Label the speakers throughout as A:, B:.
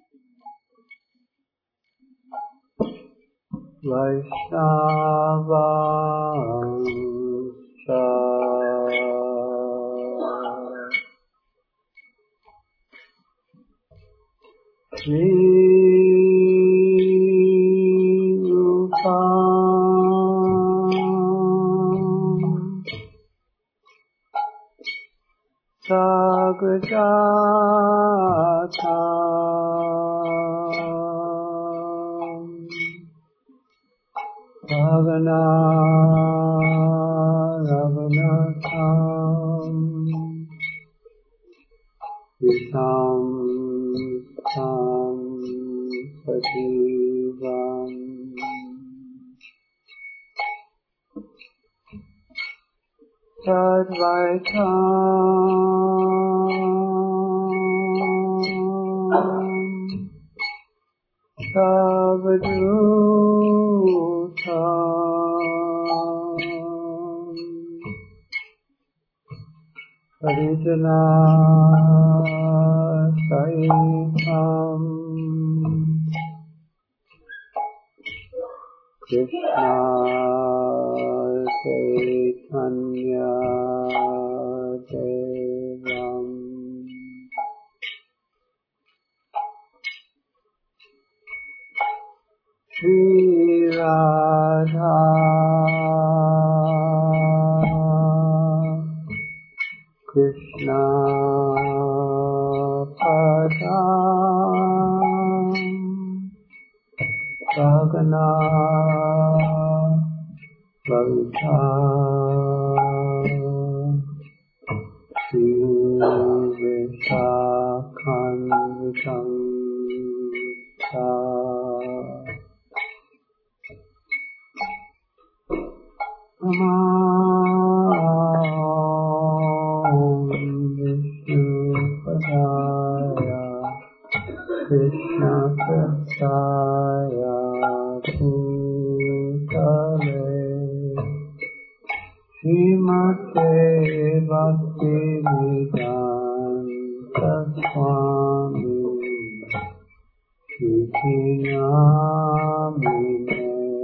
A: Vaishnavascha Srirupam Sagadatam Bhavana Ravanatam Visham Sam Sativam Sadvaitam Savadutam Parijana Sahitam Krishna Chaitanya Devam Shri Radha Krishna Padam Sagana Lalita Shri Vishakhanvitam Vishnupadaya Krishna Prasaya Bhutale Srimate Bhaktivedanta Swami Shri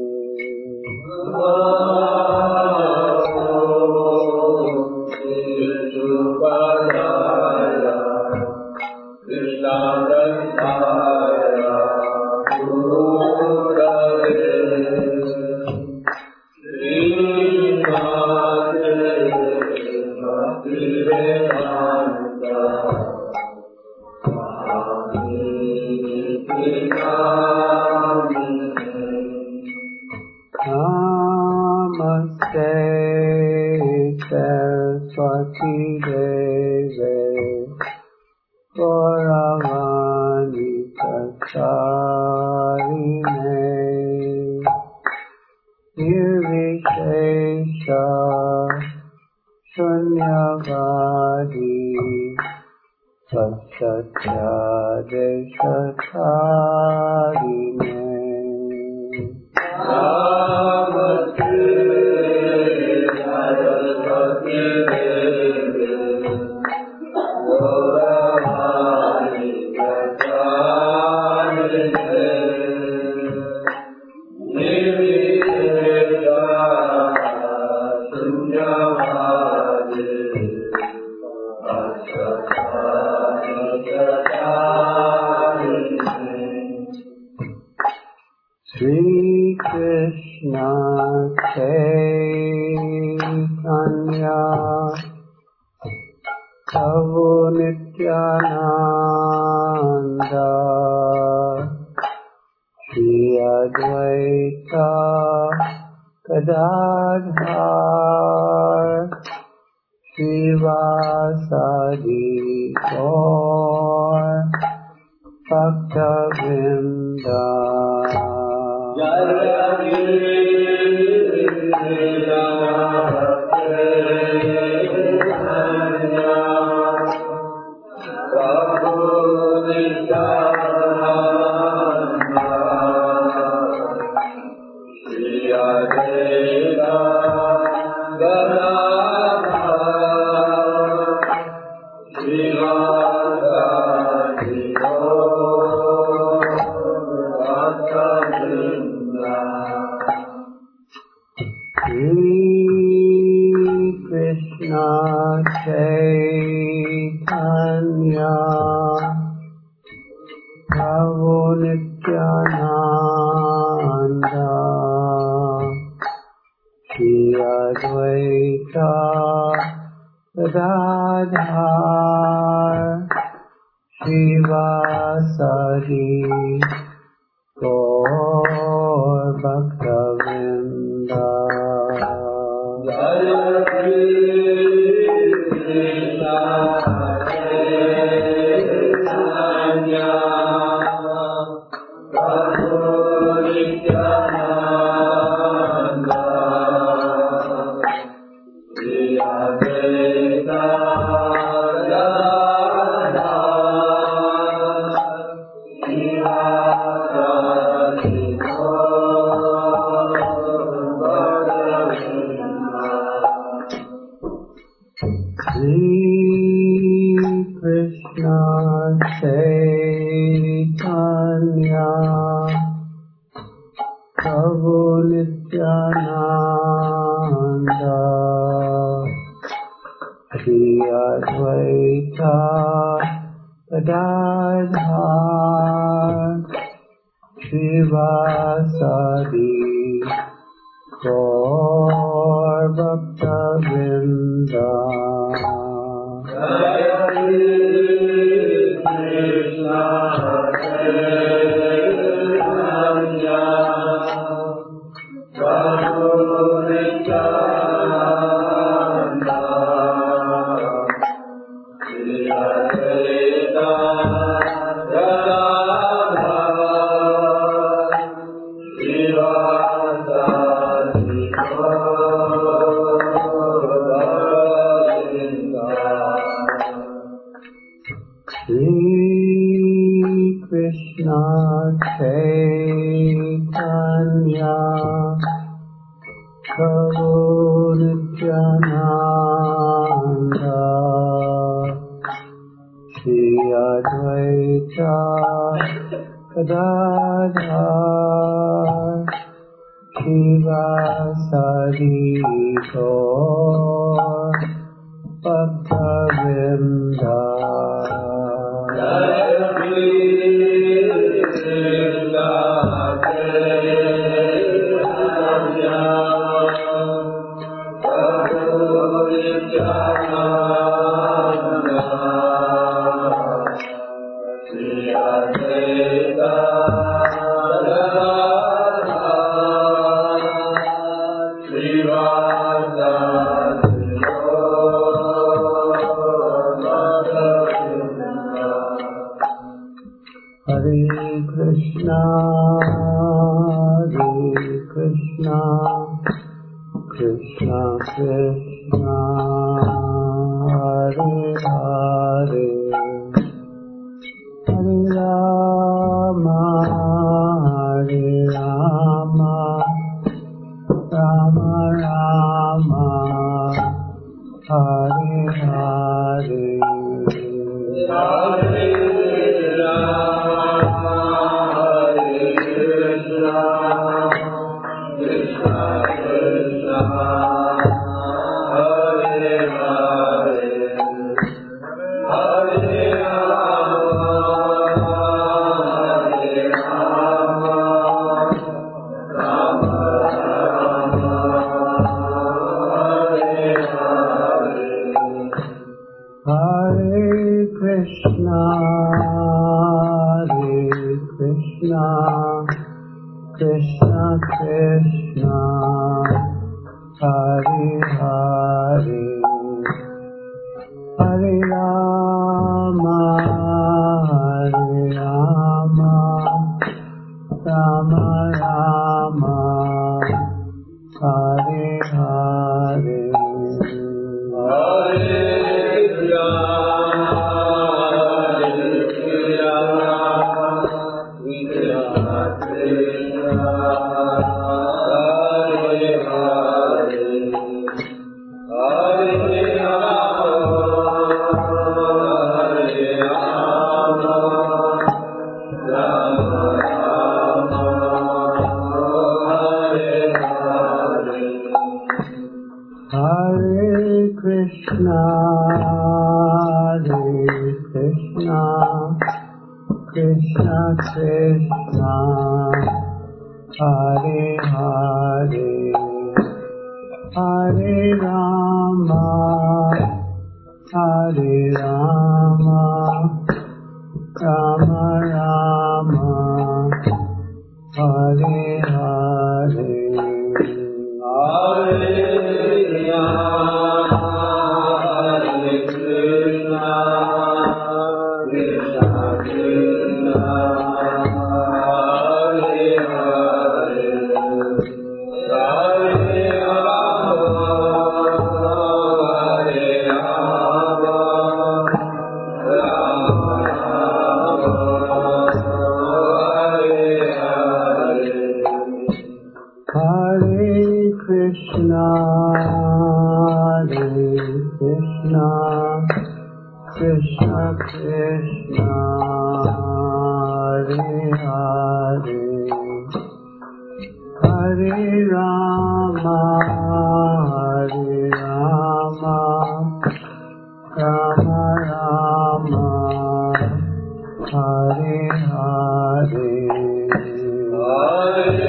A: Namaste Saraswati Deve Gauravani Pracharine Nirvishesha Shunyavadi Satsatya Deshatarine Namaste Saraswati Deve Gauravani Pracharine Nirvishesha Shunyavadi Shri Krishna Chaitanya Prabhu Nityananda Shri Advaita Gadadhar Srivasadi Gaur Bhakta-vrinda Prabhu Nityananda Shri Advaita Gadadhar Srivasadi Gaur Bhaktavinda Jaya Krishna Chaitanya Prabhu Nityananda Shri Advaita Krishna Chaitanya Prabhu Nityananda Shri Advaita Gadadhar Srivasadi Gaur Bhaktavinda Jaya Krishna Chaitanya Prabhu Nityananda Shri Advaita Gadadhar Srivasadi Krishna Chaitanya Prabhu Nityananda Shri Advaita Gadadhar Srivasadi Gaur Bhaktavinda Jaya Krishna Chaitanya Prabhu Nityananda Shri Advaita Gadadhar Srivasadi Hare Krishna Krishna Krishna Hare Hare Hare Rama Rama Rama Hare Hare Hare Krishna Krishna Hare Hare Hare Rama Rama Rama Hare Hare Hare Hare Krishna Krishna Hare Hare Hare Rama Hare Rama Rama Rama Hare Hare Hare Rama Hare Krishna Krishna Krishna Hare Hare Hare Rama Hare Rama Rama Hare Krishna Krishna Krishna Hare Hare Hare Rama Rama Rama Hare Hare Hare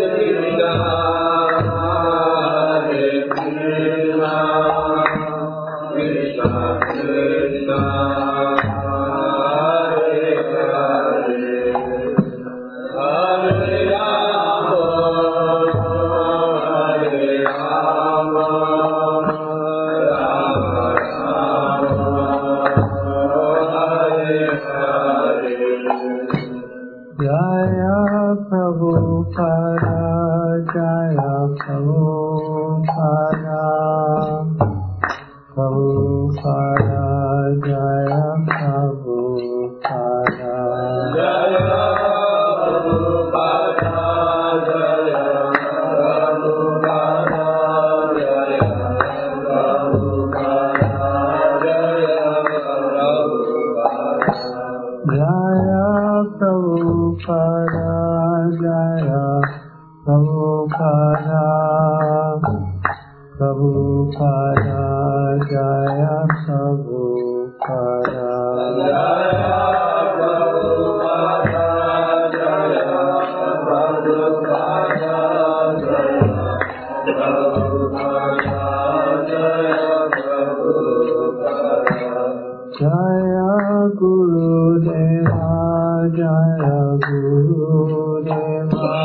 A: Jaya Prabhupada, Jaya Prabhupada, Prabhupada, Jaya Prabhupada, Jaya Prabhupada, Jaya Prabhupada, Jaya Prabhupada, Jaya Prabhupada, Prabhupada, Jaya Prabhupada, Jaya Prabhupada, Jaya Prabhupada, Jaya Gurudeva, Jaya Gurudeva,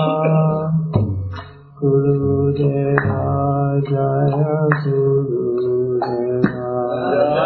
A: Gurudeva, Jaya Gurudeva,